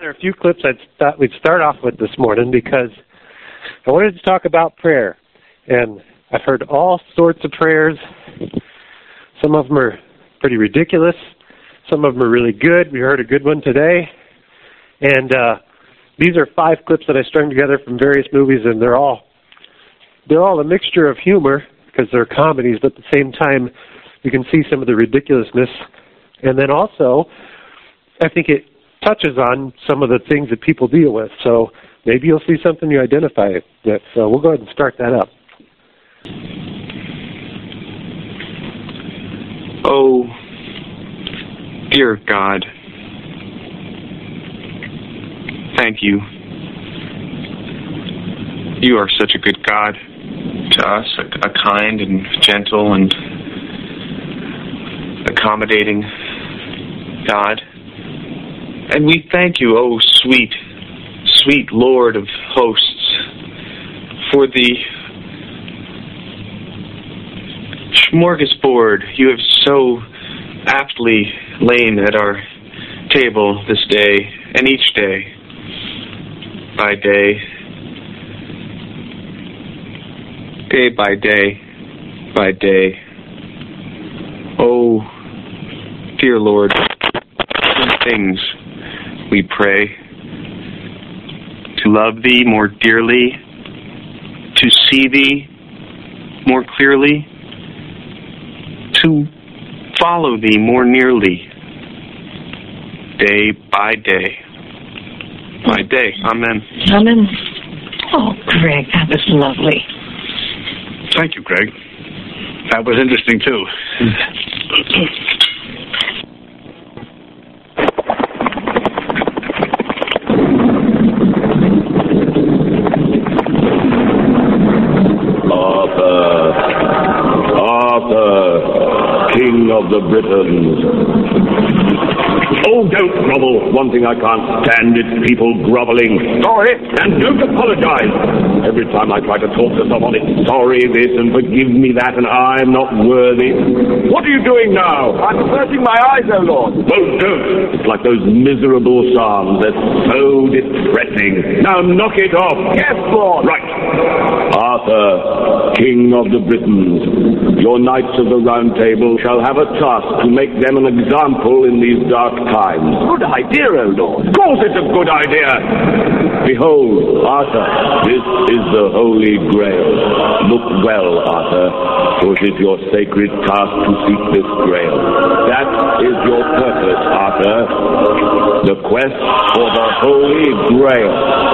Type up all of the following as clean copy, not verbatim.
are a few clips I thought we'd start off with this morning because I wanted to talk about prayer. And I've heard all sorts of prayers. Some of them are pretty ridiculous. Some of them are really good. We heard a good one today. And these are 5 clips that I strung together from various movies, and they're all a mixture of humor because they're comedies, but at the same time you can see some of the ridiculousness. And then also, I think it touches on some of the things that people deal with. So maybe you'll see something you identify with. So we'll go ahead and start that up. Oh, dear God, thank you. You are such a good God to us, a kind and gentle and accommodating God. And we thank you, oh sweet, sweet Lord of hosts, for the smorgasbord you have so aptly lain at our table this day and each day by day, day by day by day. Oh, dear Lord, two things we pray: to love Thee more dearly, to see Thee more clearly, to follow Thee more nearly, day by day by day. Amen. Amen. Oh, Greg, that was lovely. Thank you, Greg. That was interesting, too. Arthur, King of the Britons. Oh, don't grovel. One thing I can't stand is people groveling. Sorry, and don't apologize. Every time I try to talk to someone, it's sorry this and forgive me that, and I'm not worthy. What are you doing now? I'm averting my eyes, O Lord. Oh, don't. It's like those miserable psalms. They're so depressing. Now knock it off. Yes, Lord. Right. Arthur, King of the Britons, your knights of the Round Table shall have a task to make them an example in these dark times. Good idea, O Lord. Of course it's a good idea. Behold, Arthur, this is the Holy Grail. Look well, Arthur, for it is your sacred task to seek this Grail. That is your purpose, Arthur. The quest for the Holy Grail.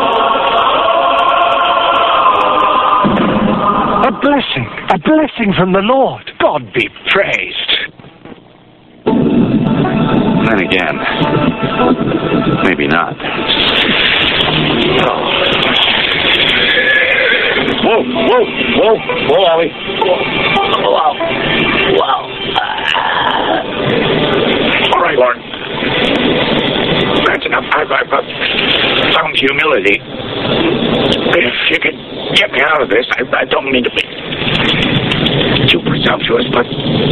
A blessing from the Lord. God be praised. Then again, maybe not. Whoa, whoa, whoa, whoa, Ollie. Wow, wow. All right, Lord. That's enough. I've found humility. If you could get me out of this, I don't mean to be too presumptuous, but...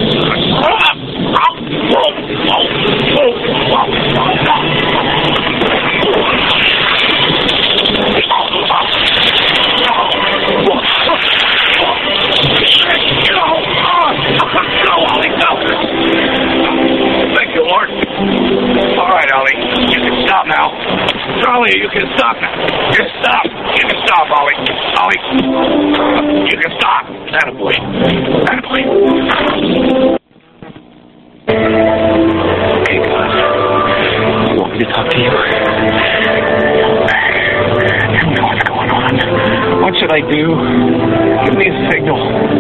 Thank you, Lord. All right, Ollie. You can stop now. Ollie, you can stop now. Just stop. You can stop, Ollie. Ollie. You can stop. Attaboy. Attaboy. Okay, God. You want me to talk to you? Tell me what's going on. What should I do? Give me a signal.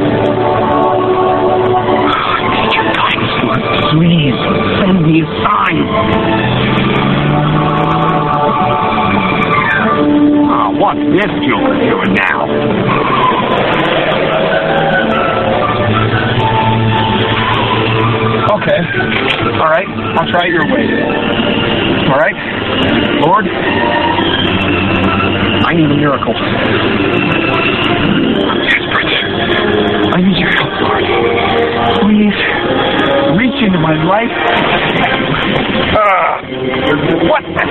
I need your guidance, Lord. Please, send me a sign. What's this joker doing now? Okay. All right. I'll try it your way. All right? Lord, I need a miracle. I'm desperate. I need your help, Lord. Please. reach into my life. What the?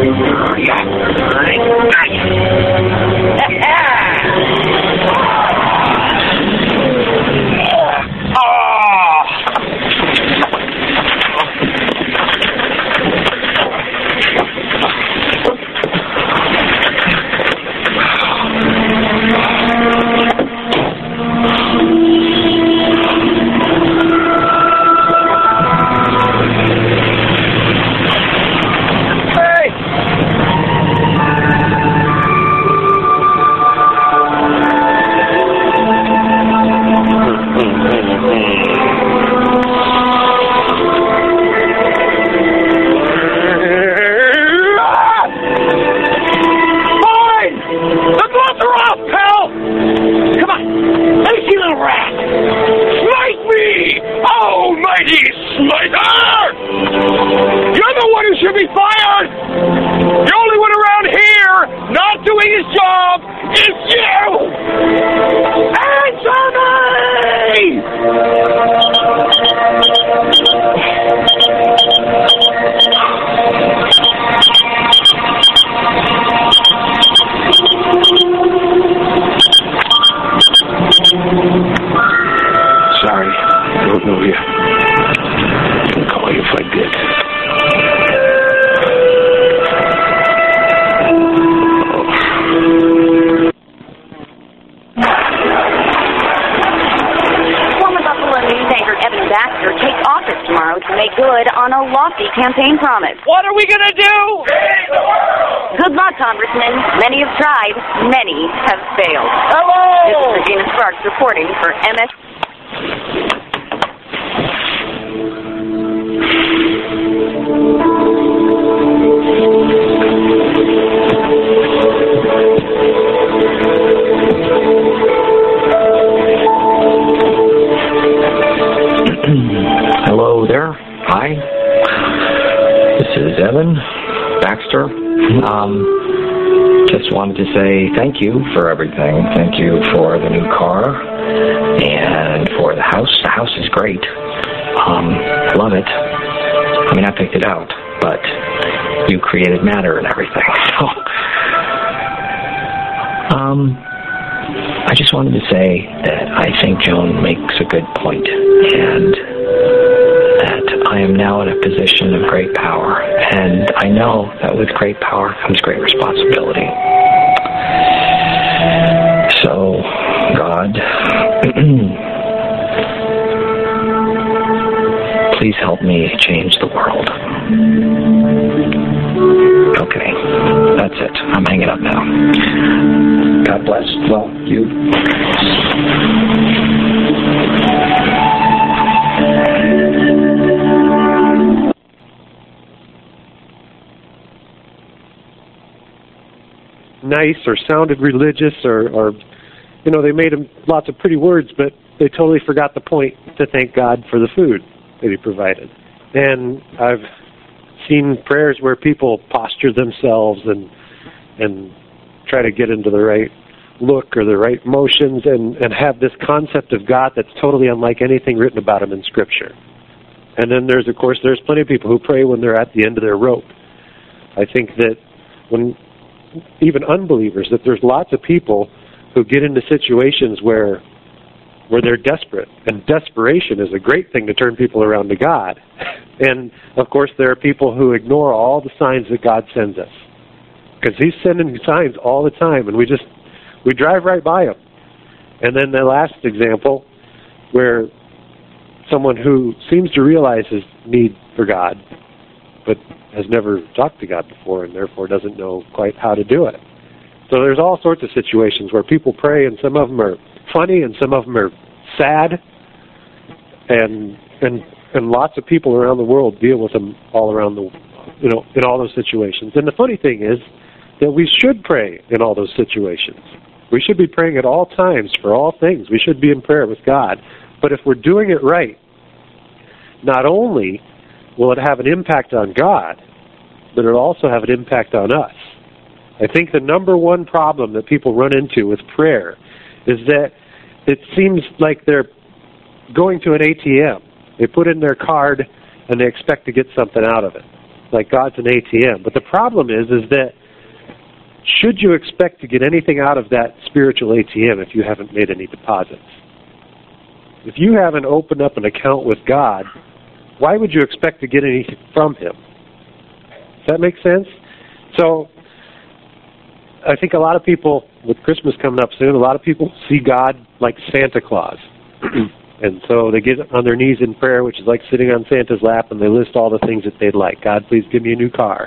Campaign promise. What are we going to do? Good luck, Congressman. Many have tried. Many have failed. Hello! This is Regina Sparks reporting for MS. Hello there. Hi. This is Evan Baxter. Just wanted to say thank you for everything. Thank you for the new car and for the house. The house is great. Love it. I mean, I picked it out, but you created matter and everything. I just wanted to say that I think Joan makes a good point, and that I am now in a position of great power, and I know that with great power comes great responsibility. So, God, please help me change the world. Okay, that's it. I'm hanging up now. God bless. Well, you... nice or sounded religious or you know, they made him lots of pretty words, but they totally forgot the point to thank God for the food that he provided. And I've seen prayers where people posture themselves and try to get into the right look or the right motions and have this concept of God that's totally unlike anything written about him in Scripture. And then there's plenty of people who pray when they're at the end of their rope. I think that when even unbelievers, that there's lots of people who get into situations where they're desperate, and desperation is a great thing to turn people around to God. And of course there are people who ignore all the signs that God sends us, because he's sending signs all the time, and we drive right by them. And then the last example, where someone who seems to realize his need for God, but has never talked to God before and therefore doesn't know quite how to do it. So there's all sorts of situations where people pray, and some of them are funny and some of them are sad, and lots of people around the world deal with them all around the, in all those situations. And the funny thing is that we should pray in all those situations. We should be praying at all times for all things. We should be in prayer with God. But if we're doing it right, not only will it have an impact on God, but it'll also have an impact on us. I think the number one problem that people run into with prayer is that it seems like they're going to an ATM They put in their card and they expect to get something out of it, like God's an ATM. But the problem is that should you expect to get anything out of that spiritual ATM if you haven't made any deposits? If you haven't opened up an account with God, why would you expect to get anything from Him? Does that make sense? So, I think a lot of people, with Christmas coming up soon, a lot of people see God like Santa Claus. And so they get on their knees in prayer, which is like sitting on Santa's lap, and they list all the things that they'd like. God, please give me a new car.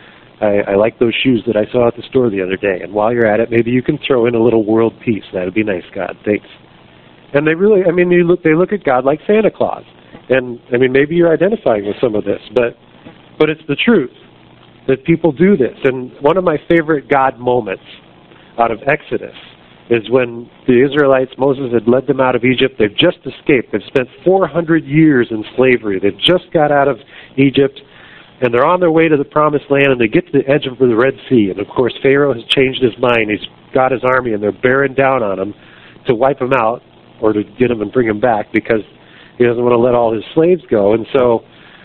I like those shoes that I saw at the store the other day. And while you're at it, maybe you can throw in a little world peace. That would be nice, God. Thanks. And they really, they look at God like Santa Claus. And, maybe you're identifying with some of this, but it's the truth that people do this. And one of my favorite God moments out of Exodus is when the Israelites, Moses had led them out of Egypt. They've just escaped. They've spent 400 years in slavery. They've just got out of Egypt, and they're on their way to the Promised Land, and they get to the edge of the Red Sea. And, of course, Pharaoh has changed his mind. He's got his army, and they're bearing down on him to wipe him out or to get him and bring him back because he doesn't want to let all his slaves go. And so,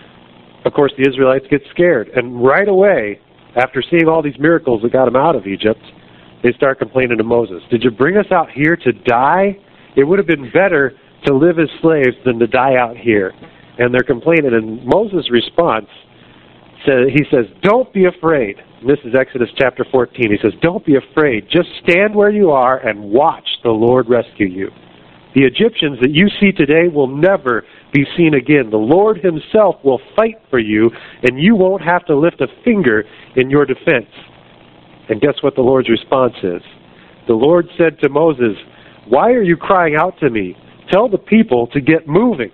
of course, the Israelites get scared. And right away, after seeing all these miracles that got them out of Egypt, they start complaining to Moses. Did you bring us out here to die? It would have been better to live as slaves than to die out here. And they're complaining. And Moses' response, he says, don't be afraid. And this is Exodus chapter 14. He says, don't be afraid. Just stand where you are and watch the Lord rescue you. The Egyptians that you see today will never be seen again. The Lord Himself will fight for you, and you won't have to lift a finger in your defense. And guess what the Lord's response is? The Lord said to Moses, why are you crying out to me? Tell the people to get moving.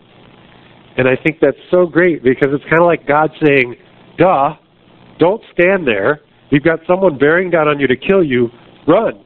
And I think that's so great because it's kind of like God saying, duh, don't stand there. You've got someone bearing down on you to kill you. Run.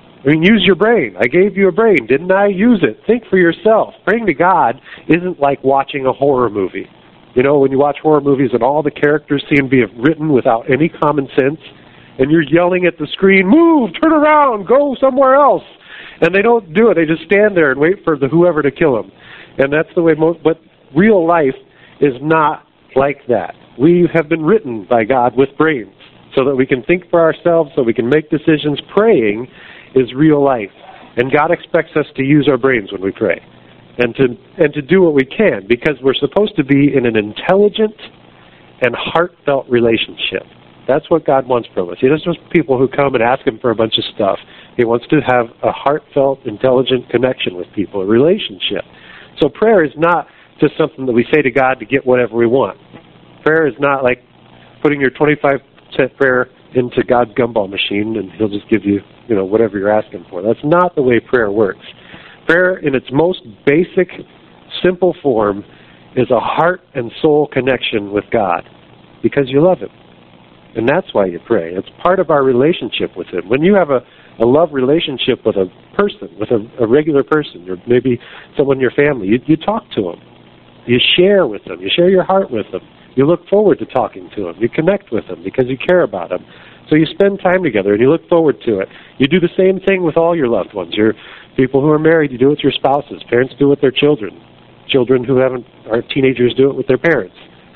Use your brain. I gave you a brain. Didn't I? Use it. Think for yourself. Praying to God isn't like watching a horror movie. You know, when you watch horror movies and all the characters seem to be written without any common sense, and you're yelling at the screen, move, turn around, go somewhere else. And they don't do it. They just stand there and wait for whoever to kill them. And that's the way but real life is not like that. We have been written by God with brains so that we can think for ourselves, so we can make decisions. Praying is real life. And God expects us to use our brains when we pray and to do what we can, because we're supposed to be in an intelligent and heartfelt relationship. That's what God wants from us. He doesn't want people who come and ask Him for a bunch of stuff. He wants to have a heartfelt, intelligent connection with people, a relationship. So prayer is not just something that we say to God to get whatever we want. Prayer is not like putting your 25-cent prayer into God's gumball machine and He'll just give you, whatever you're asking for. That's not the way prayer works. Prayer in its most basic, simple form is a heart and soul connection with God because you love Him. And that's why you pray. It's part of our relationship with Him. When you have a love relationship with a person, with a regular person, or maybe someone in your family, you talk to them. You share with them. You share your heart with them. You look forward to talking to them. You connect with them because you care about them. So you spend time together and you look forward to it. You do the same thing with all your loved ones. Your people who are married, you do it with your spouses. Parents do it with their children. Children who are teenagers do it with their parents.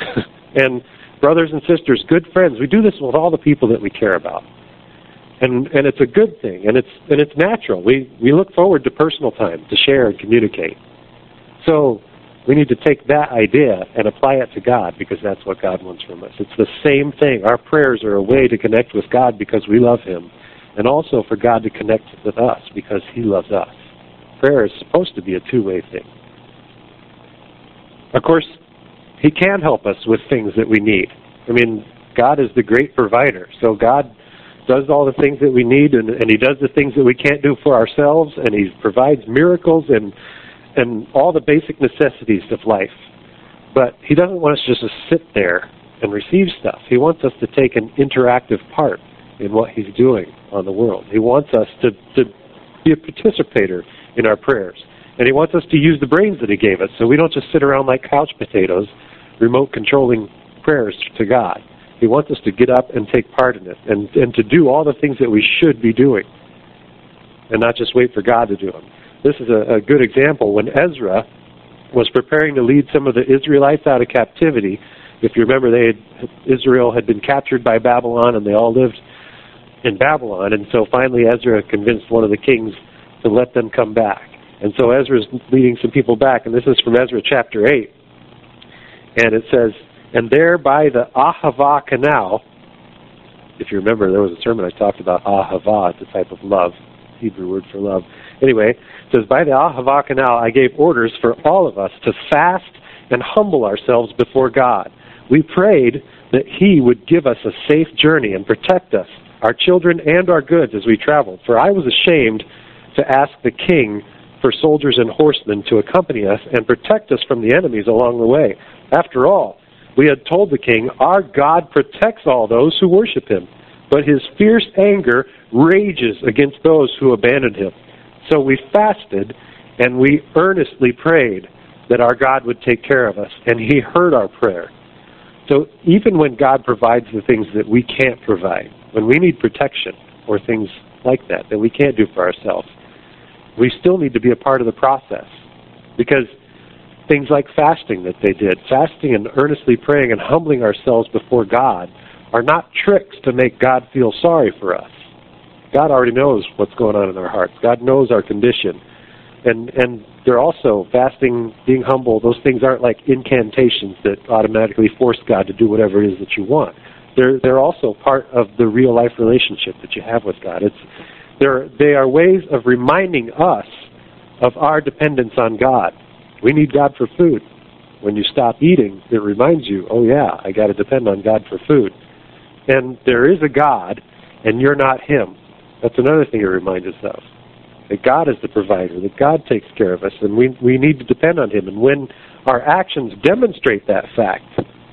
And brothers and sisters, good friends, we do this with all the people that we care about. And it's a good thing, and it's natural. We look forward to personal time, to share and communicate. So we need to take that idea and apply it to God because that's what God wants from us. It's the same thing. Our prayers are a way to connect with God because we love Him, and also for God to connect with us because He loves us. Prayer is supposed to be a two-way thing. Of course, He can help us with things that we need. God is the great provider. So God does all the things that we need, and He does the things that we can't do for ourselves, and He provides miracles and all the basic necessities of life. But He doesn't want us just to sit there and receive stuff. He wants us to take an interactive part in what He's doing on the world. He wants us to be a participator in our prayers. And He wants us to use the brains that He gave us, so we don't just sit around like couch potatoes, remote controlling prayers to God. He wants us to get up and take part in it and to do all the things that we should be doing and not just wait for God to do them. This is a good example when Ezra was preparing to lead some of the Israelites out of captivity. If you remember, Israel had been captured by Babylon, and they all lived in Babylon. And so finally Ezra convinced one of the kings to let them come back. And so Ezra's leading some people back, and this is from Ezra chapter 8. And it says, and there by the Ahava Canal, if you remember, there was a sermon I talked about Ahava, it's a type of love, Hebrew word for love. Anyway, it says, by the Ahava Canal I gave orders for all of us to fast and humble ourselves before God. We prayed that He would give us a safe journey and protect us, our children and our goods as we traveled. For I was ashamed to ask the king for soldiers and horsemen to accompany us and protect us from the enemies along the way. After all, we had told the king, our God protects all those who worship Him, but His fierce anger rages against those who abandon Him. So we fasted and we earnestly prayed that our God would take care of us, and He heard our prayer. So even when God provides the things that we can't provide, when we need protection or things like that we can't do for ourselves, we still need to be a part of the process. Because things like fasting that they did, fasting and earnestly praying and humbling ourselves before God, are not tricks to make God feel sorry for us. God already knows what's going on in our hearts. God knows our condition. And they're also, fasting, being humble, those things aren't like incantations that automatically force God to do whatever it is that you want. They're also part of the real life relationship that you have with God. They are ways of reminding us of our dependence on God. We need God for food. When you stop eating, it reminds you, oh yeah, I got to depend on God for food. And there is a God, and you're not Him. That's another thing it reminds us of. That God is the provider, that God takes care of us, and we need to depend on Him. And when our actions demonstrate that fact,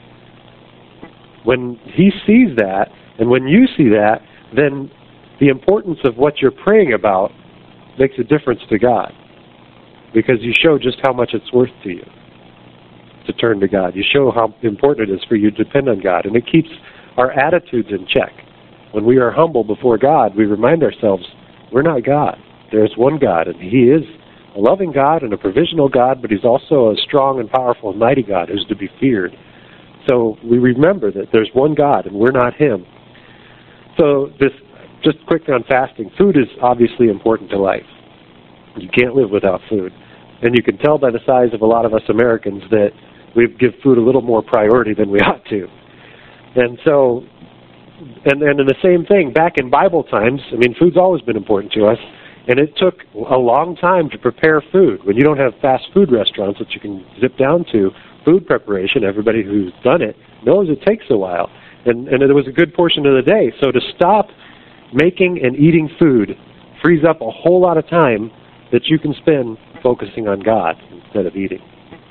when He sees that, and when you see that, then the importance of what you're praying about makes a difference to God. Because you show just how much it's worth to you to turn to God. You show how important it is for you to depend on God. And it keeps our attitudes in check. When we are humble before God, we remind ourselves, we're not God. There's one God, and He is a loving God and a provisional God, but He's also a strong and powerful and mighty God who's to be feared. So we remember that there's one God, and we're not Him. So just quickly on fasting, food is obviously important to life. You can't live without food. And you can tell by the size of a lot of us Americans that we give food a little more priority than we ought to. And so, and in the same thing, back in Bible times, I mean, food's always been important to us, and it took a long time to prepare food. When you don't have fast food restaurants that you can zip down to, food preparation, everybody who's done it knows it takes a while. And it was a good portion of the day. So to stop making and eating food frees up a whole lot of time that you can spend focusing on God instead of eating.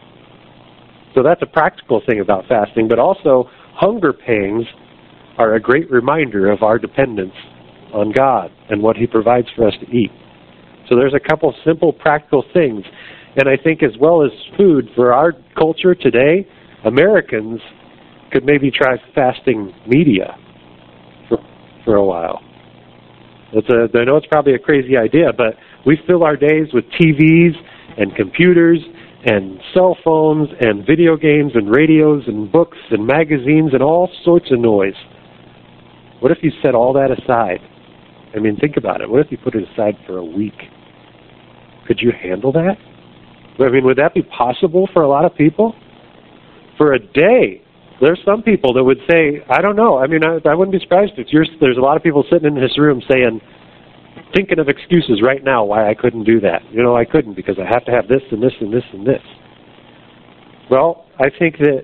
So that's a practical thing about fasting, but also hunger pangs are a great reminder of our dependence on God and what He provides for us to eat. So there's a couple simple practical things. And I think as well as food, for our culture today, Americans could maybe try fasting media for a while. I know it's probably a crazy idea, but we fill our days with TVs and computers and cell phones and video games and radios and books and magazines and all sorts of noise. What if you set all that aside? I mean, think about it. What if you put it aside for a week? Could you handle that? I mean, would that be possible for a lot of people? For a day, there's some people that would say, I don't know. I mean, I wouldn't be surprised if there's a lot of people sitting in this room saying, thinking of excuses right now why I couldn't do that. You know, I couldn't because I have to have this and this and this and this. Well, I think that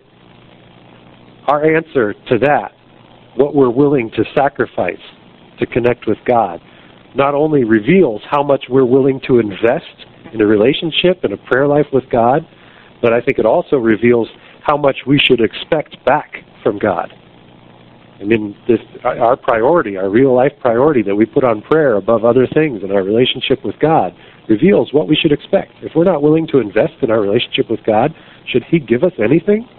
our answer to that, what we're willing to sacrifice to connect with God, not only reveals how much we're willing to invest in a relationship and a prayer life with God, but I think it also reveals how much we should expect back from God. I mean, our priority, our real life priority that we put on prayer above other things in our relationship with God reveals what we should expect. If we're not willing to invest in our relationship with God, should He give us anything?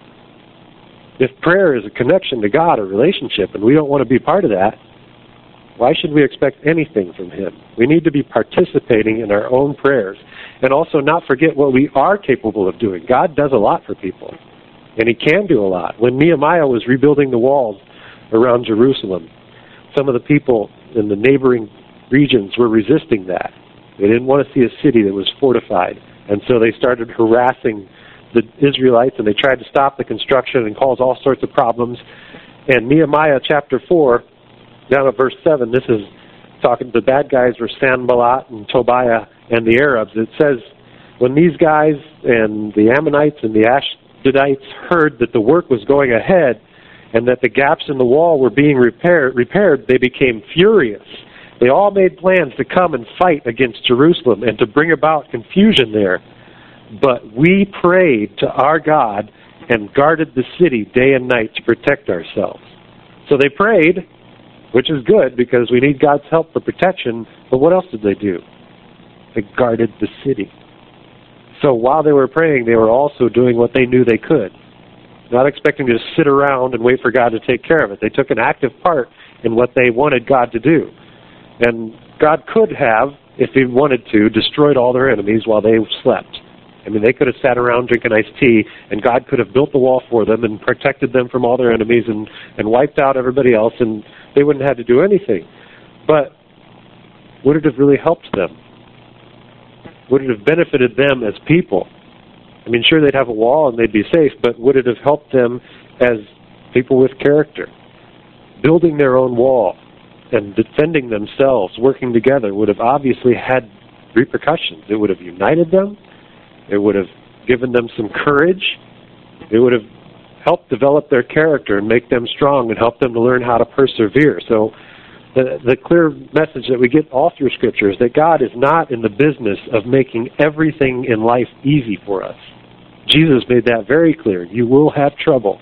If prayer is a connection to God, a relationship, and we don't want to be part of that, Why should we expect anything from him? We need to be participating in our own prayers and also not forget what we are capable of doing. God does a lot for people, and he can do a lot. When Nehemiah was rebuilding the walls around Jerusalem, some of the people in the neighboring regions were resisting that. They didn't want to see a city that was fortified, and so they started harassing the Israelites, and they tried to stop the construction and cause all sorts of problems. And Nehemiah chapter 4, down at verse 7, this is talking, the bad guys were Sanballat and Tobiah and the Arabs. It says, when these guys and the Ammonites and the Ashdodites heard that the work was going ahead and that the gaps in the wall were being repaired, they became furious. They all made plans to come and fight against Jerusalem and to bring about confusion there. But we prayed to our God and guarded the city day and night to protect ourselves. So they prayed, which is good because we need God's help for protection, but what else did they do? They guarded the city. So while they were praying, they were also doing what they knew they could, not expecting to just sit around and wait for God to take care of it. They took an active part in what they wanted God to do. And God could have, if he wanted to, destroyed all their enemies while they slept. I mean, they could have sat around drinking iced tea, and God could have built the wall for them and protected them from all their enemies and wiped out everybody else, and they wouldn't have had to do anything. But would it have really helped them? Would it have benefited them as people? I mean, sure, they'd have a wall and they'd be safe, but would it have helped them as people with character? Building their own wall and defending themselves, working together, would have obviously had repercussions. It would have united them. It would have given them some courage. It would have helped develop their character and make them strong and help them to learn how to persevere. So the clear message that we get all through Scripture is that God is not in the business of making everything in life easy for us. Jesus made that very clear. You will have trouble.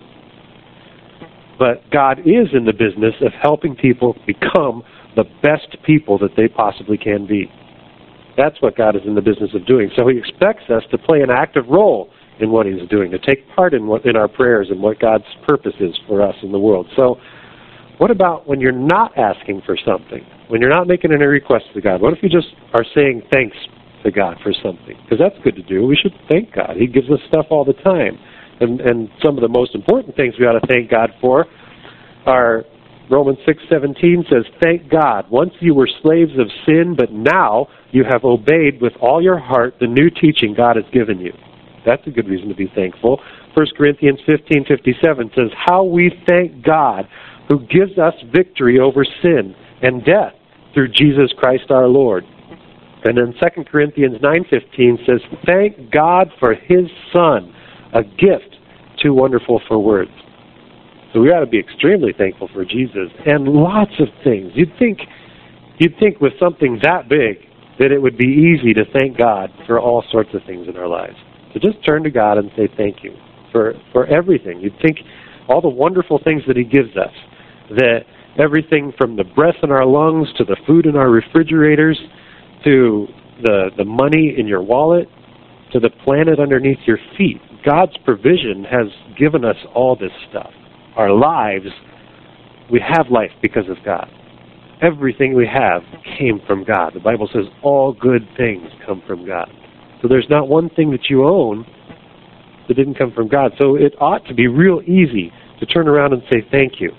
But God is in the business of helping people become the best people that they possibly can be. That's what God is in the business of doing. So he expects us to play an active role in what he's doing, to take part in our prayers and what God's purpose is for us in the world. So what about when you're not asking for something, when you're not making any requests to God? What if you just are saying thanks to God for something? Because that's good to do. We should thank God. He gives us stuff all the time. And some of the most important things we ought to thank God for are Romans 6:17 says, "Thank God, once you were slaves of sin, but now you have obeyed with all your heart the new teaching God has given you." That's a good reason to be thankful. 1 Corinthians 15:57 says, "How we thank God who gives us victory over sin and death through Jesus Christ our Lord." And then 2 Corinthians 9:15 says, "Thank God for his Son, a gift too wonderful for words." So we ought to be extremely thankful for Jesus and lots of things. You'd think with something that big that it would be easy to thank God for all sorts of things in our lives. So just turn to God and say thank you for everything. You'd think all the wonderful things that he gives us, that everything from the breath in our lungs to the food in our refrigerators to the money in your wallet to the planet underneath your feet. God's provision has given us all this stuff. Our lives, we have life because of God. Everything we have came from God. The Bible says all good things come from God. So there's not one thing that you own that didn't come from God. So it ought to be real easy to turn around and say thank you.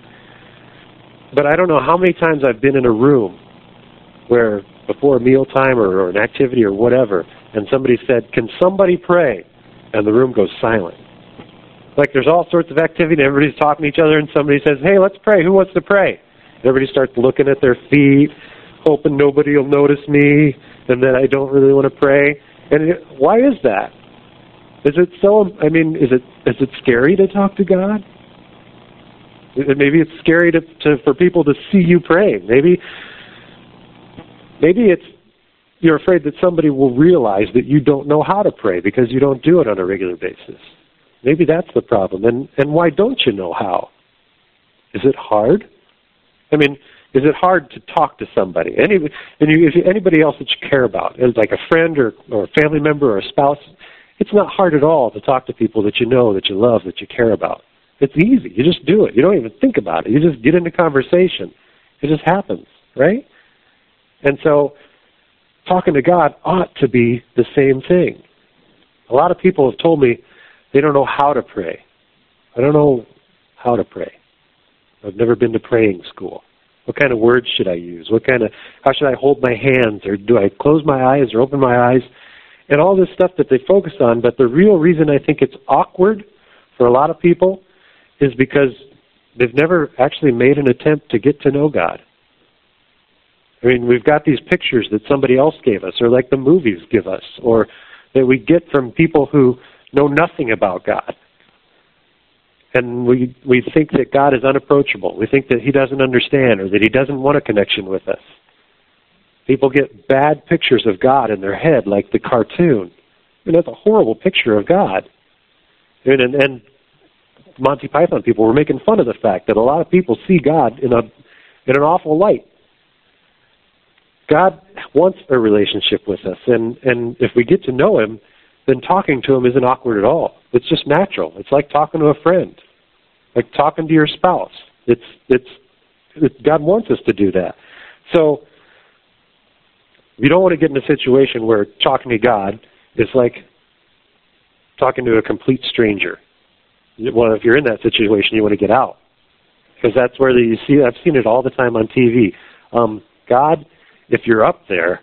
But I don't know how many times I've been in a room where before a mealtime or an activity or whatever, and somebody said, "Can somebody pray?" And the room goes silent. Like there's all sorts of activity and everybody's talking to each other and somebody says, "Hey, let's pray. Who wants to pray?" Everybody starts looking at their feet, hoping nobody will notice me and that I don't really want to pray. And why is that? Is it so, is it scary to talk to God? Maybe it's scary for people to see you praying. Maybe you're afraid that somebody will realize that you don't know how to pray because you don't do it on a regular basis. Maybe that's the problem. And why don't you know how? Is it hard? Is it hard to talk to somebody? Anybody else that you care about, like a friend or a family member or a spouse, it's not hard at all to talk to people that you know, that you love, that you care about. It's easy. You just do it. You don't even think about it. You just get into conversation. It just happens. right? And so talking to God ought to be the same thing. A lot of people have told me they don't know how to pray. I don't know how to pray. I've never been to praying school. What kind of words should I use? How should I hold my hands? Or do I close my eyes or open my eyes? And all this stuff that they focus on. But the real reason I think it's awkward for a lot of people is because they've never actually made an attempt to get to know God. I mean, we've got these pictures that somebody else gave us, or like the movies give us, or that we get from people who know nothing about God. And we think that God is unapproachable. We think that he doesn't understand, or that he doesn't want a connection with us. People get bad pictures of God in their head, like the cartoon. I mean, that's a horrible picture of God. And Monty Python people were making fun of the fact that a lot of people see God in an awful light. God wants a relationship with us, and if we get to know him, then talking to him isn't awkward at all. It's just natural. It's like talking to a friend, like talking to your spouse. God wants us to do that. So you don't want to get in a situation where talking to God is like talking to a complete stranger. Well, if you're in that situation, you want to get out, because that's where you see. I've seen it all the time on TV. God, if you're up there,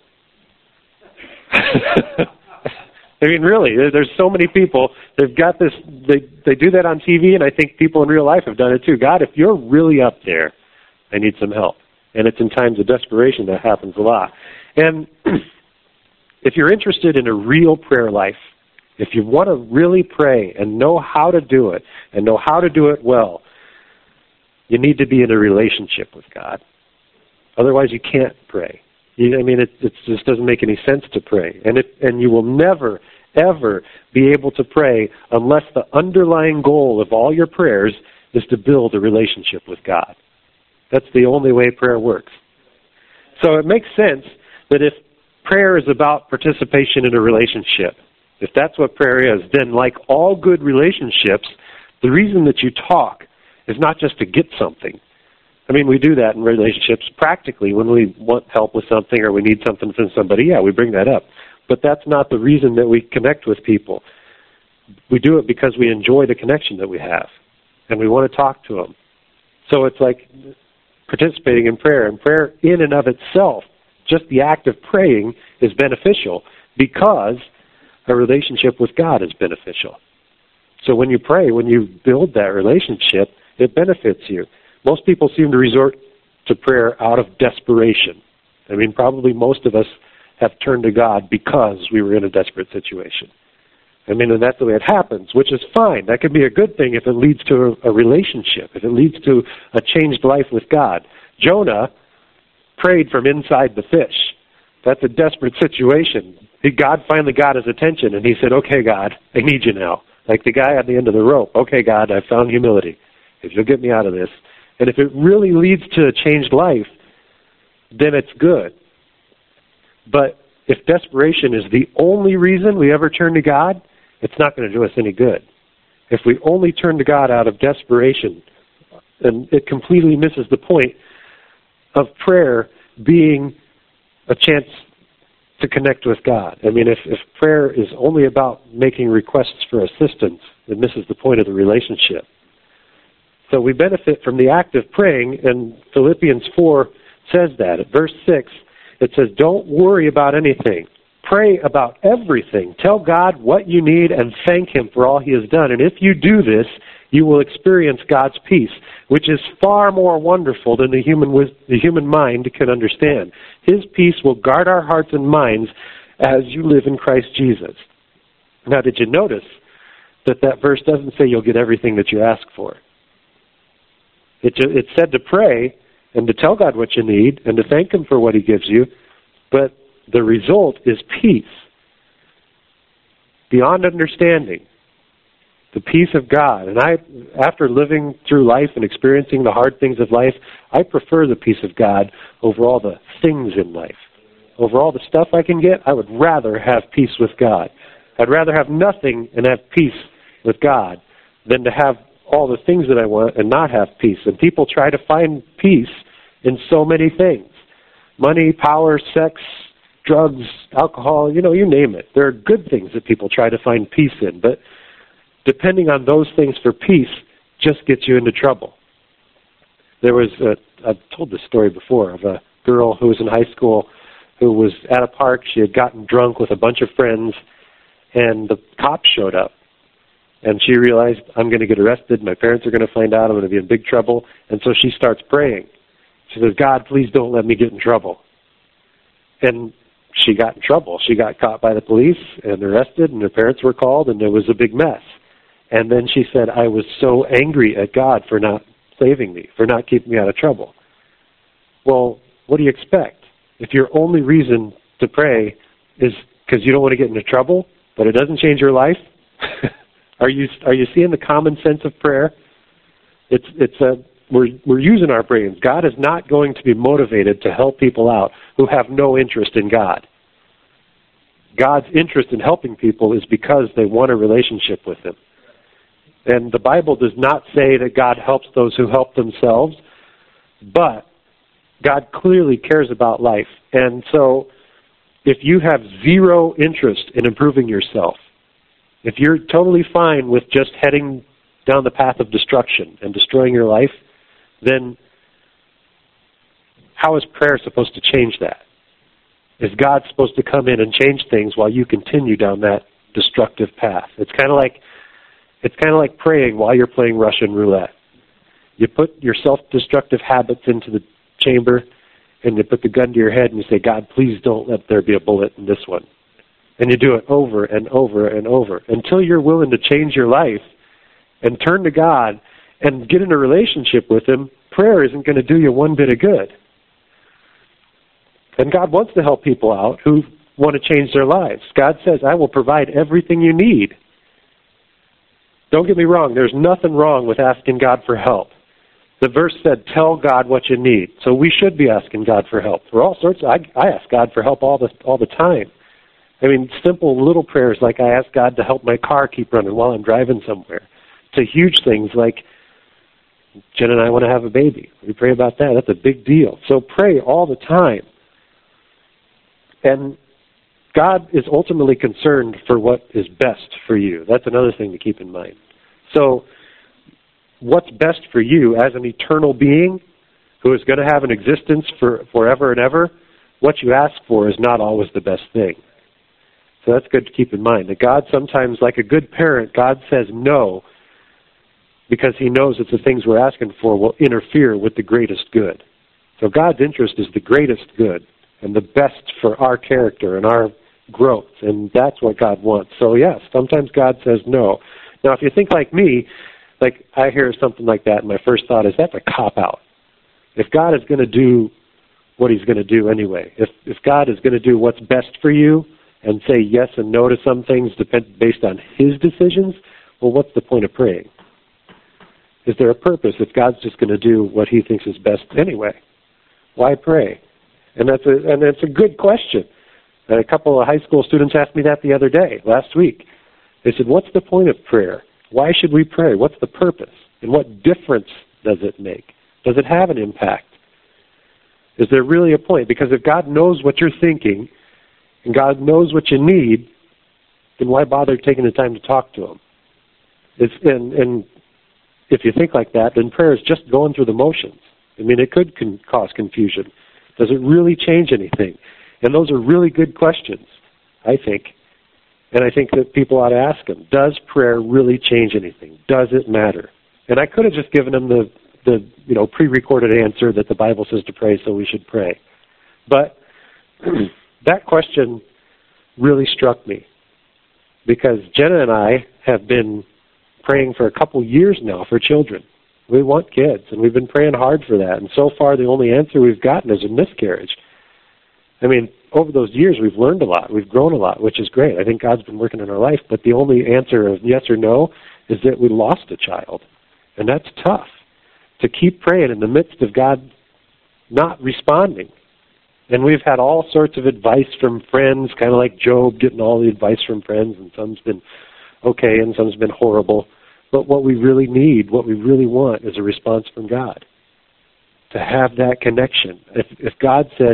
I mean, really, there's so many people. They've got this. They do that on TV, and I think people in real life have done it too. God, if you're really up there, I need some help. And it's in times of desperation that happens a lot. And if you're interested in a real prayer life, if you want to really pray and know how to do it, and know how to do it well, you need to be in a relationship with God. Otherwise, you can't pray. It just doesn't make any sense to pray. And you will never, ever be able to pray unless the underlying goal of all your prayers is to build a relationship with God. That's the only way prayer works. So it makes sense that if prayer is about participation in a relationship, if that's what prayer is, then like all good relationships, the reason that you talk is not just to get something. I mean, we do that in relationships practically when we want help with something or we need something from somebody. Yeah, we bring that up. But that's not the reason that we connect with people. We do it because we enjoy the connection that we have, and we want to talk to them. So it's like participating in prayer. And prayer in and of itself, just the act of praying, is beneficial because a relationship with God is beneficial. So when you pray, when you build that relationship, it benefits you. Most people seem to resort to prayer out of desperation. I mean, probably most of us have turned to God because we were in a desperate situation. I mean, and that's the way it happens, which is fine. That could be a good thing if it leads to a relationship, if it leads to a changed life with God. Jonah prayed from inside the fish. That's a desperate situation. God finally got his attention, and he said, okay, God, I need you now. Like the guy at the end of the rope. Okay, God, I found humility. If you'll get me out of this. And if it really leads to a changed life, then it's good. But if desperation is the only reason we ever turn to God, it's not going to do us any good. If we only turn to God out of desperation, then it completely misses the point of prayer being a chance to connect with God. I mean, if prayer is only about making requests for assistance, it misses the point of the relationship. So we benefit from the act of praying, and Philippians 4 says that. At verse 6, it says, don't worry about anything. Pray about everything. Tell God what you need and thank him for all he has done. And if you do this, you will experience God's peace, which is far more wonderful than the human mind can understand. His peace will guard our hearts and minds as you live in Christ Jesus. Now, did you notice that verse doesn't say you'll get everything that you ask for? It said to pray and to tell God what you need and to thank him for what he gives you, but the result is peace beyond understanding, the peace of God. And after living through life and experiencing the hard things of life, I prefer the peace of God over all the things in life. Over all the stuff I can get, I would rather have peace with God. I'd rather have nothing and have peace with God than to have all the things that I want and not have peace. And people try to find peace in so many things. money, power, sex, drugs, alcohol, you name it. There are good things that people try to find peace in, but depending on those things for peace just gets you into trouble. There was, I've told this story before, of a girl who was in high school who was at a park. She had gotten drunk with a bunch of friends, and the cops showed up. And she realized, I'm going to get arrested. My parents are going to find out. I'm going to be in big trouble. And so she starts praying. She says, God, please don't let me get in trouble. And she got in trouble. She got caught by the police and arrested, and her parents were called, and there was a big mess. And then she said, I was so angry at God for not saving me, for not keeping me out of trouble. Well, what do you expect? If your only reason to pray is because you don't want to get into trouble, but it doesn't change your life, are you seeing the common sense of prayer? We're using our brains. God is not going to be motivated to help people out who have no interest in God. God's interest in helping people is because they want a relationship with Him. And the Bible does not say that God helps those who help themselves, but God clearly cares about life. And so if you have zero interest in improving yourself, if you're totally fine with just heading down the path of destruction and destroying your life, then how is prayer supposed to change that? Is God supposed to come in and change things while you continue down that destructive path? It's kind of like praying while you're playing Russian roulette. You put your self-destructive habits into the chamber, and you put the gun to your head and you say, God, please don't let there be a bullet in this one. And you do it over and over and over until you're willing to change your life and turn to God and get in a relationship with Him. Prayer isn't going to do you one bit of good. And God wants to help people out who want to change their lives. God says, I will provide everything you need. Don't get me wrong, there's nothing wrong with asking God for help. The verse said, tell God what you need. So we should be asking God for help. For all sorts I ask God for help all the time. I mean, simple little prayers like I ask God to help my car keep running while I'm driving somewhere, to huge things like Jen and I want to have a baby. We pray about that. That's a big deal. So pray all the time. And God is ultimately concerned for what is best for you. That's another thing to keep in mind. So what's best for you as an eternal being who is going to have an existence for forever and ever, what you ask for is not always the best thing. So that's good to keep in mind. That God sometimes, like a good parent, God says no because He knows that the things we're asking for will interfere with the greatest good. So God's interest is the greatest good and the best for our character and our growth, and that's what God wants. So yes, sometimes God says no. Now if you think like me, like I hear something like that and my first thought is that's a cop-out. If God is going to do what He's going to do anyway, if God is going to do what's best for you and say yes and no to some things based on His decisions, well, what's the point of praying? Is there a purpose if God's just going to do what He thinks is best anyway? Why pray? And that's a good question. And a couple of high school students asked me that the other day, last week. They said, what's the point of prayer? Why should we pray? What's the purpose? And what difference does it make? Does it have an impact? Is there really a point? Because if God knows what you're thinking and God knows what you need, then why bother taking the time to talk to Him? And if you think like that, then prayer is just going through the motions. I mean, it could cause confusion. Does it really change anything? And those are really good questions, I think. And I think that people ought to ask them, does prayer really change anything? Does it matter? And I could have just given them the pre-recorded answer that the Bible says to pray, so we should pray. But that question really struck me because Jenna and I have been praying for a couple years now for children. We want kids, and we've been praying hard for that. And so far, the only answer we've gotten is a miscarriage. I mean, over those years, we've learned a lot. We've grown a lot, which is great. I think God's been working in our life. But the only answer of yes or no is that we lost a child. And that's tough, to keep praying in the midst of God not responding. And we've had all sorts of advice from friends, kind of like Job, getting all the advice from friends, and some's been okay and some's been horrible. But what we really need, what we really want, is a response from God. To have that connection. If God said,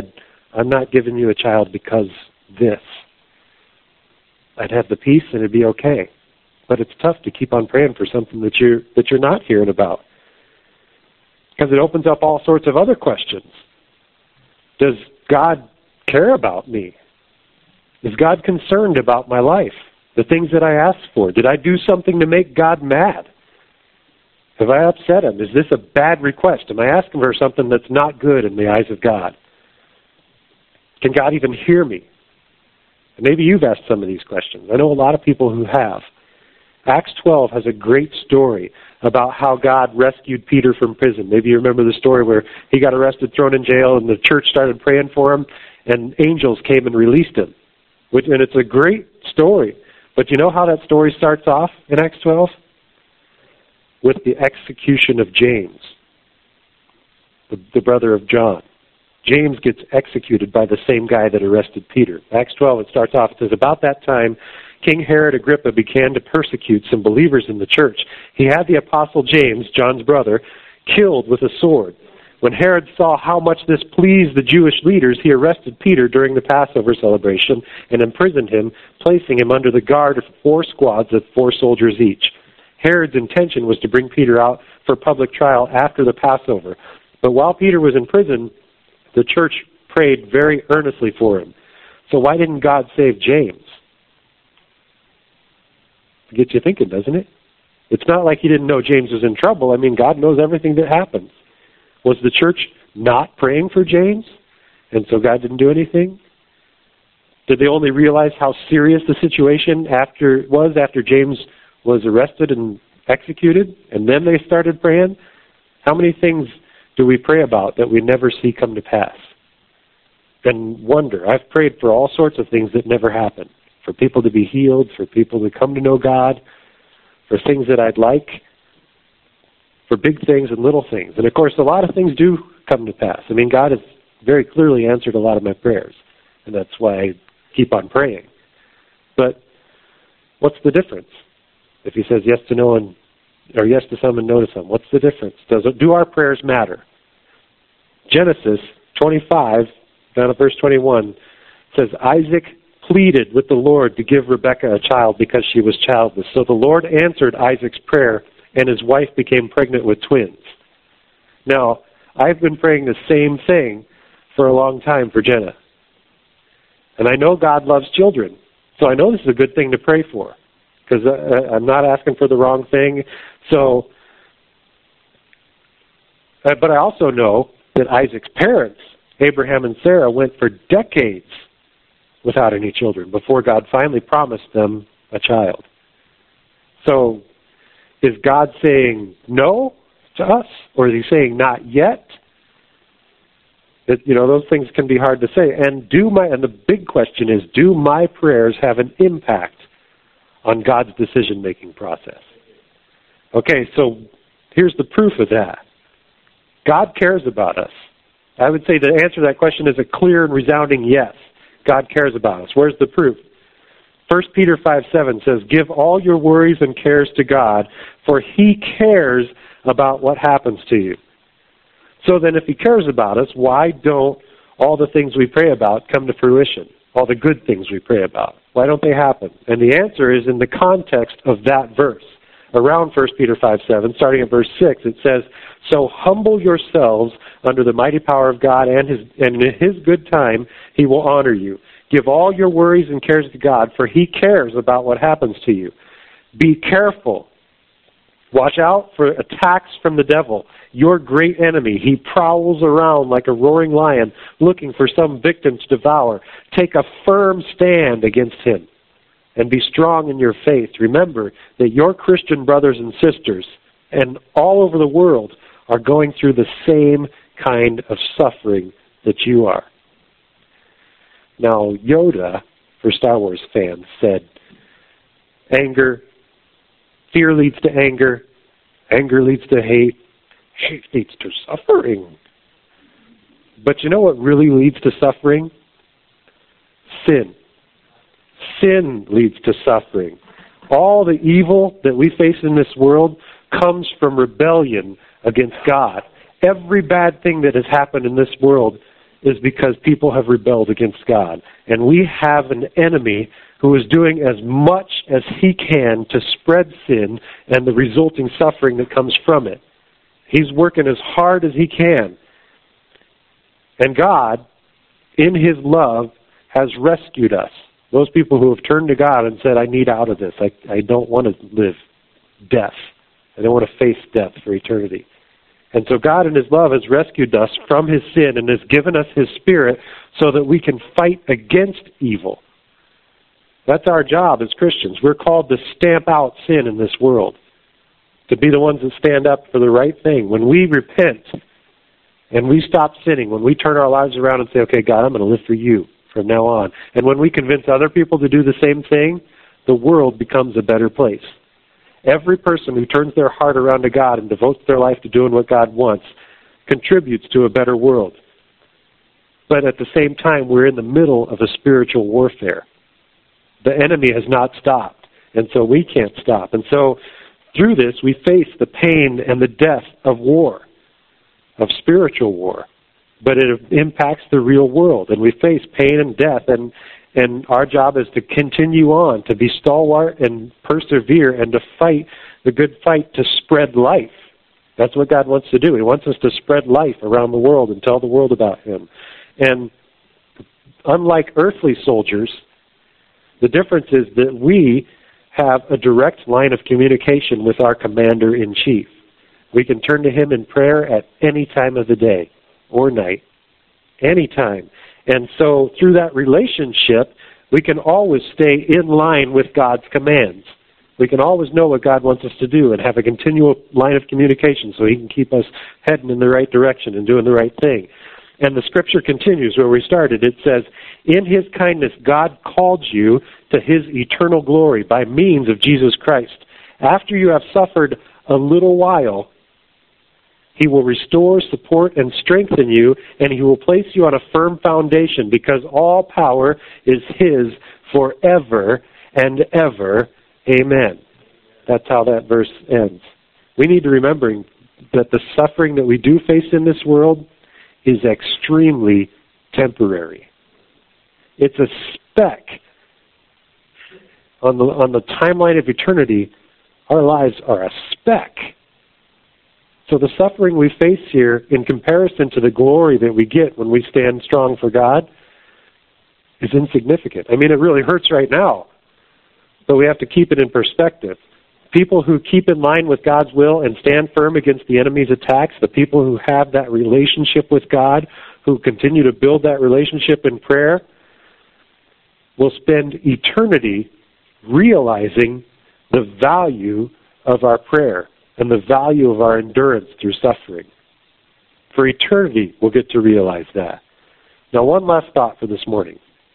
I'm not giving you a child because this. I'd have the peace and it'd be okay. But it's tough to keep on praying for something that you're not hearing about. Because it opens up all sorts of other questions. Does God care about me? Is God concerned about my life? The things that I asked for? Did I do something to make God mad? Have I upset him? Is this a bad request? Am I asking for something that's not good in the eyes of God? Can God even hear me? And maybe you've asked some of these questions. I know a lot of people who have. Acts 12 has a great story about how God rescued Peter from prison. Maybe you remember the story where he got arrested, thrown in jail, and the church started praying for him, and angels came and released him. And it's a great story. But you know how that story starts off in Acts 12? With the execution of James, the brother of John. James gets executed by the same guy that arrested Peter. Acts 12, it starts off, it says, about that time, King Herod Agrippa began to persecute some believers in the church. He had the apostle James, John's brother, killed with a sword. When Herod saw how much this pleased the Jewish leaders, he arrested Peter during the Passover celebration and imprisoned him, placing him under the guard of 4 squads of 4 soldiers each. Herod's intention was to bring Peter out for public trial after the Passover. But while Peter was in prison, the church prayed very earnestly for him. So why didn't God save James? It gets you thinking, doesn't it? It's not like he didn't know James was in trouble. I mean, God knows everything that happens. Was the church not praying for James? And so God didn't do anything? Did they only realize how serious the situation after James was arrested and executed, and then they started praying? How many things do we pray about that we never see come to pass? And wonder. I've prayed for all sorts of things that never happen. For people to be healed, for people to come to know God, for things that I'd like, for big things and little things. And of course, a lot of things do come to pass. I mean, God has very clearly answered a lot of my prayers, and that's why I keep on praying. But what's the difference? If he says yes to no and or yes to some and no to some, what's the difference? Do our prayers matter? Genesis 25, down at verse 21, says, Isaac pleaded with the Lord to give Rebekah a child because she was childless. So the Lord answered Isaac's prayer, and his wife became pregnant with twins. Now, I've been praying the same thing for a long time for Jenna. And I know God loves children, so I know this is a good thing to pray for, because I'm not asking for the wrong thing. So, but I also know that Isaac's parents, Abraham and Sarah, went for decades without any children before God finally promised them a child. So, is God saying no to us, or is he saying not yet? Those things can be hard to say. And the big question is, do my prayers have an impact on God's decision-making process? Okay, so here's the proof of that. God cares about us. I would say the answer to that question is a clear and resounding yes. God cares about us. Where's the proof? 1 Peter 5:7 says, give all your worries and cares to God, for he cares about what happens to you. So then if he cares about us, why don't all the things we pray about come to fruition? All the good things we pray about. Why don't they happen? And the answer is in the context of that verse. Around 1 Peter 5:7, starting at verse 6, it says, so humble yourselves under the mighty power of God, and in his good time he will honor you. Give all your worries and cares to God, for he cares about what happens to you. Be careful. Watch out for attacks from the devil, your great enemy. He prowls around like a roaring lion, looking for some victim to devour. Take a firm stand against him and be strong in your faith. Remember that your Christian brothers and sisters and all over the world are going through the same kind of suffering that you are. Now, Yoda, for Star Wars fans, said, fear leads to anger leads to hate leads to suffering. But you know what really leads to suffering? Sin. Sin leads to suffering. All the evil that we face in this world comes from rebellion against God. Every bad thing that has happened in this world is because people have rebelled against God. And we have an enemy who is doing as much as he can to spread sin and the resulting suffering that comes from it. He's working as hard as he can. And God, in his love, has rescued us. Those people who have turned to God and said, I need out of this. I don't want to live death. I don't want to face death for eternity. And so God in his love has rescued us from his sin and has given us his Spirit so that we can fight against evil. That's our job as Christians. We're called to stamp out sin in this world, to be the ones that stand up for the right thing. When we repent and we stop sinning, when we turn our lives around and say, okay, God, I'm going to live for you from now on. And when we convince other people to do the same thing, the world becomes a better place. Every person who turns their heart around to God and devotes their life to doing what God wants contributes to a better world. But at the same time, we're in the middle of a spiritual warfare. The enemy has not stopped, and so we can't stop. And so through this, we face the pain and the death of war, of spiritual war. But it impacts the real world, and we face pain and death, and our job is to continue on, to be stalwart and persevere and to fight the good fight to spread life. That's what God wants to do. He wants us to spread life around the world and tell the world about him. And unlike earthly soldiers, the difference is that we have a direct line of communication with our commander-in-chief. We can turn to him in prayer at any time of the day or night, any time. And so through that relationship, we can always stay in line with God's commands. We can always know what God wants us to do and have a continual line of communication so he can keep us heading in the right direction and doing the right thing. And the scripture continues where we started. It says, in his kindness, God called you to his eternal glory by means of Jesus Christ. After you have suffered a little while, he will restore, support, and strengthen you, and he will place you on a firm foundation because all power is his forever and ever. Amen. That's how that verse ends. We need to remember that the suffering that we do face in this world is extremely temporary. It's a speck on the timeline of eternity. Our lives are a speck. So the suffering we face here, in comparison to the glory that we get when we stand strong for God, is insignificant. I mean, it really hurts right now, but we have to keep it in perspective. People who keep in line with God's will and stand firm against the enemy's attacks, the people who have that relationship with God, who continue to build that relationship in prayer, will spend eternity realizing the value of our prayer and the value of our endurance through suffering. For eternity, we'll get to realize that. Now, one last thought for this morning.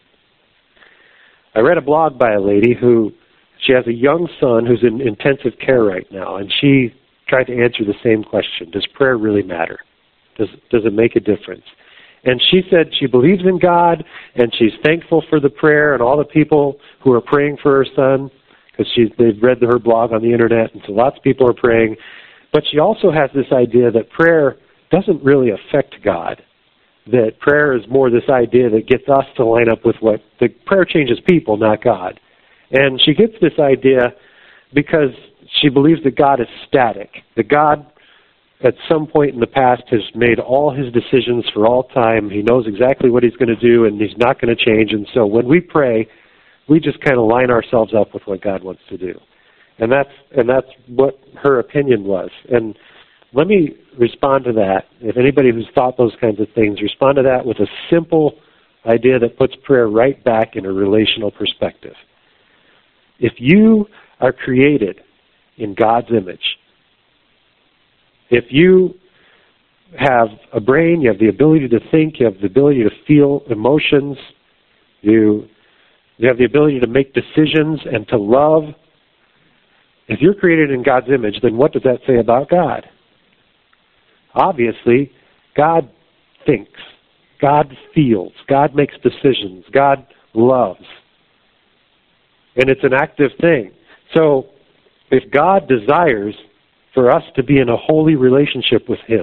I read a blog by a lady who, she has a young son who's in intensive care right now, and she tried to answer the same question. Does prayer really matter? Does it make a difference? And she said she believes in God, and she's thankful for the prayer and all the people who are praying for her son, because they've read her blog on the internet, and so lots of people are praying. But she also has this idea that prayer doesn't really affect God, that prayer is more this idea that gets us to line up with what the prayer changes people, not God. And she gets this idea because she believes that God is static, that God at some point in the past has made all his decisions for all time. He knows exactly what he's going to do, and he's not going to change. And so when we pray, we just kind of line ourselves up with what God wants to do. And that's what her opinion was. And let me respond to that. If anybody who's thought those kinds of things, respond to that with a simple idea that puts prayer right back in a relational perspective. If you are created in God's image, if you have a brain, you have the ability to think, you have the ability to feel emotions, you have the ability to make decisions and to love. If you're created in God's image, then what does that say about God? Obviously, God thinks, God feels, God makes decisions, God loves. And it's an active thing. So if God desires for us to be in a holy relationship with him,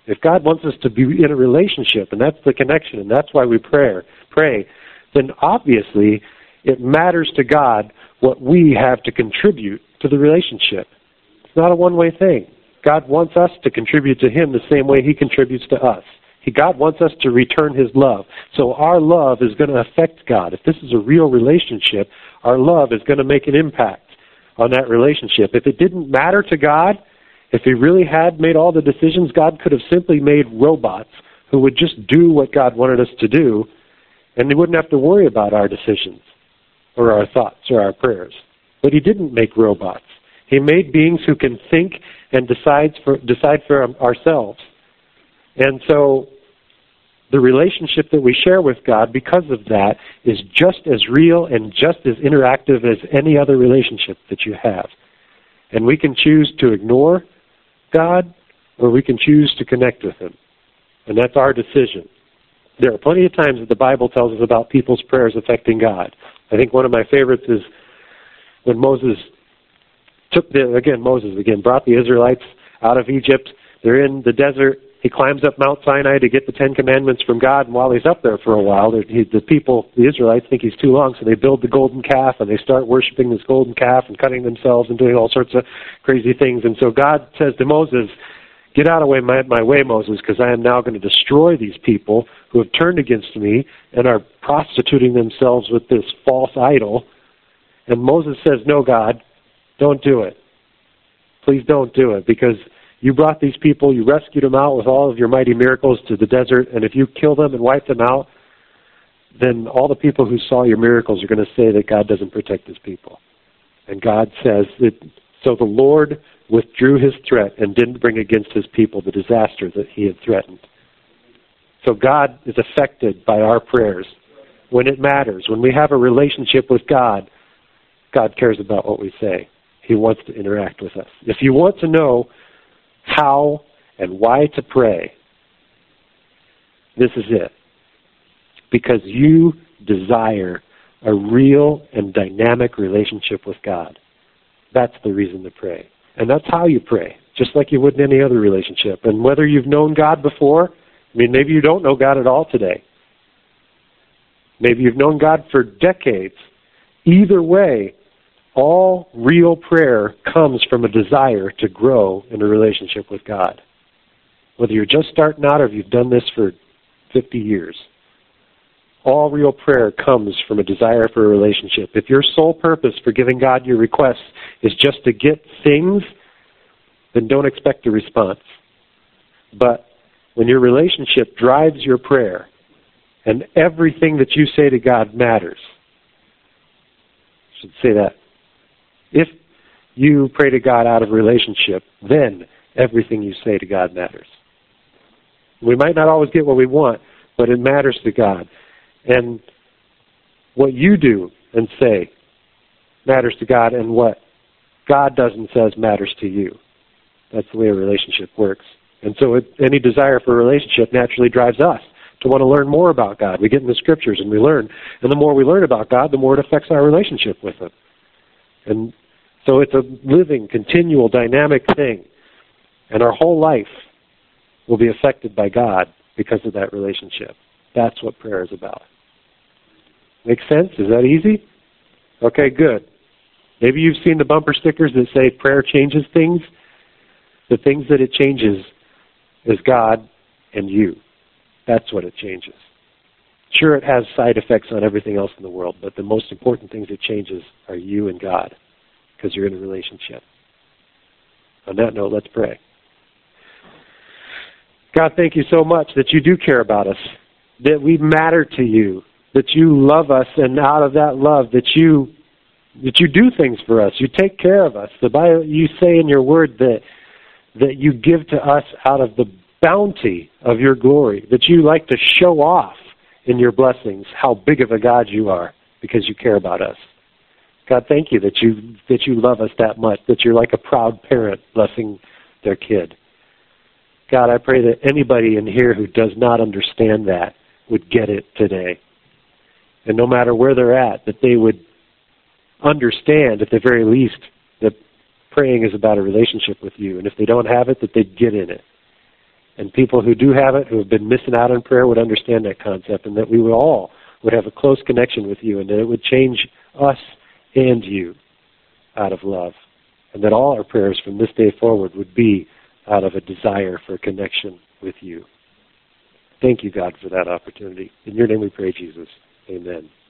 If God wants us to be in a relationship, and that's the connection, and that's why we pray, then obviously it matters to God what we have to contribute to the relationship. It's not a one-way thing. God wants us to contribute to Him the same way He contributes to us. God wants us to return His love. So our love is going to affect God. If this is a real relationship, our love is going to make an impact on that relationship. If it didn't matter to God, if He really had made all the decisions, God could have simply made robots who would just do what God wanted us to do, and He wouldn't have to worry about our decisions or our thoughts or our prayers. But He didn't make robots. He made beings who can think and decide for ourselves. And so the relationship that we share with God, because of that, is just as real and just as interactive as any other relationship that you have. And we can choose to ignore God, or we can choose to connect with Him. And that's our decision. There are plenty of times that the Bible tells us about people's prayers affecting God. I think one of my favorites is when Moses brought the Israelites out of Egypt. They're in the desert. He climbs up Mount Sinai to get the Ten Commandments from God, and while he's up there for a while, the Israelites, think he's too long, so they build the golden calf, and they start worshiping this golden calf and cutting themselves and doing all sorts of crazy things. And so God says to Moses, "Get out of my way, Moses, because I am now going to destroy these people who have turned against me and are prostituting themselves with this false idol." And Moses says, "No, God, don't do it. Please don't do it, because you brought these people, you rescued them out with all of your mighty miracles to the desert, and if you kill them and wipe them out, then all the people who saw your miracles are going to say that God doesn't protect His people." And God says, so the Lord withdrew His threat and didn't bring against His people the disaster that He had threatened. So God is affected by our prayers when it matters. When we have a relationship with God, God cares about what we say. He wants to interact with us. If you want to know how and why to pray, this is it. Because you desire a real and dynamic relationship with God. That's the reason to pray. And that's how you pray, just like you would in any other relationship. And whether you've known God before, maybe you don't know God at all today. Maybe you've known God for decades. Either way, all real prayer comes from a desire to grow in a relationship with God. Whether you're just starting out or if you've done this for 50 years. All real prayer comes from a desire for a relationship. If your sole purpose for giving God your requests is just to get things, then don't expect a response. But when your relationship drives your prayer and everything that you say to God matters, I should say that. If you pray to God out of relationship, then everything you say to God matters. We might not always get what we want, but it matters to God. And what you do and say matters to God, and what God does and says matters to you. That's the way a relationship works. And so any desire for a relationship naturally drives us to want to learn more about God. We get in the Scriptures and we learn. And the more we learn about God, the more it affects our relationship with Him. And so it's a living, continual, dynamic thing. And our whole life will be affected by God because of that relationship. That's what prayer is about. Make sense? Is that easy? Okay, good. Maybe you've seen the bumper stickers that say prayer changes things. The things that it changes is God and you. That's what it changes. Sure, it has side effects on everything else in the world, but the most important things it changes are you and God, because you're in a relationship. On that note, let's pray. God, thank you so much that you do care about us, that we matter to you, that you love us, and out of that love that you do things for us. You take care of us. The Bible, you say in your word that you give to us out of the bounty of your glory, that you like to show off in your blessings how big of a God you are because you care about us. God, thank you that you love us that much, that you're like a proud parent blessing their kid. God, I pray that anybody in here who does not understand that would get it today. And no matter where they're at, that they would understand at the very least that praying is about a relationship with you. And if they don't have it, that they'd get in it. and people who do have it, who have been missing out on prayer, would understand that concept, and that we would all would have a close connection with you, and that it would change us and you out of love, and that all our prayers from this day forward would be out of a desire for connection with you. Thank you, God, for that opportunity. In your name we pray, Jesus. Amen.